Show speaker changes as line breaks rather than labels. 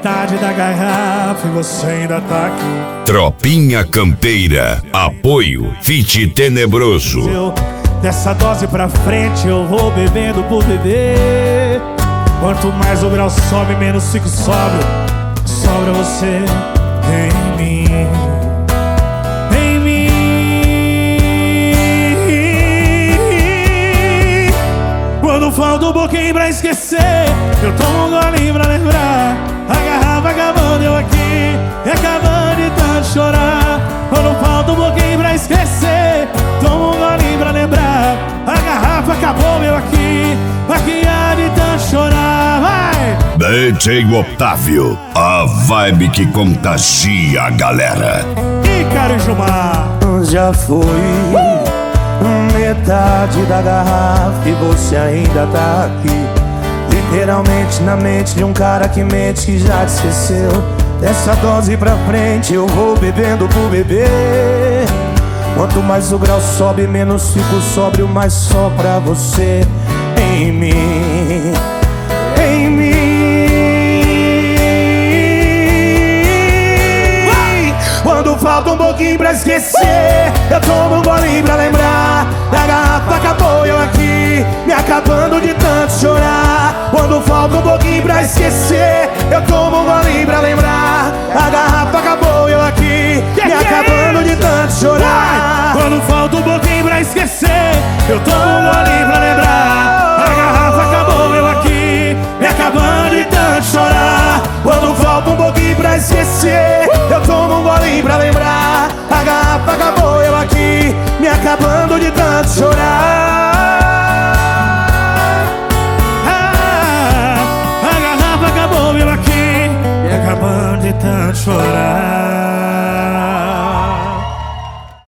metade da garrafa e você ainda tá aqui.
Tropinha Campeira, apoio Fit Tenebroso.
Dessa dose pra frente eu vou bebendo por beber. Quanto mais o grau sobe, menos fico sóbrio. Sobra você em mim, em mim. Quando falta um pouquinho pra esquecer, eu tomo um golinho pra lembrar. A garrafa acabando, eu aqui, e acabando de tanto chorar. Quando falta um pouquinho pra esquecer, tomo um golinho pra lembrar. A garrafa acabou, eu aqui, há de tanto chorar. Vai!
DJ Otávio, a vibe que contagia a galera.
Ícaro e Gilmar.
Já foi metade da garrafa e você ainda tá aqui. Literalmente na mente de um cara que mente, que já te esqueceu. Dessa dose pra frente eu vou bebendo por beber. Quanto mais o grau sobe, menos fico sóbrio, mais só pra você em mim, em mim. Quando falta um pouquinho pra esquecer, eu tomo um golinho pra lembrar. A garrafa acabou, eu aqui, me acabando de tanto chorar. Quando falta um pouquinho pra esquecer, eu tomo um golinho pra lembrar. A garrafa acabou, eu aqui, me acabando de tanto chorar.
Quando falta um pouquinho pra esquecer, eu tomo um golinho pra lembrar. A garrafa acabou, eu aqui, me acabando de tanto chorar.
Quando falta um pouquinho pra esquecer, eu tomo um golinho pra lembrar. A garrafa acabou, eu aqui, me acabando de tanto chorar.
A garrafa acabou, eu aqui, me acabando de tanto chorar.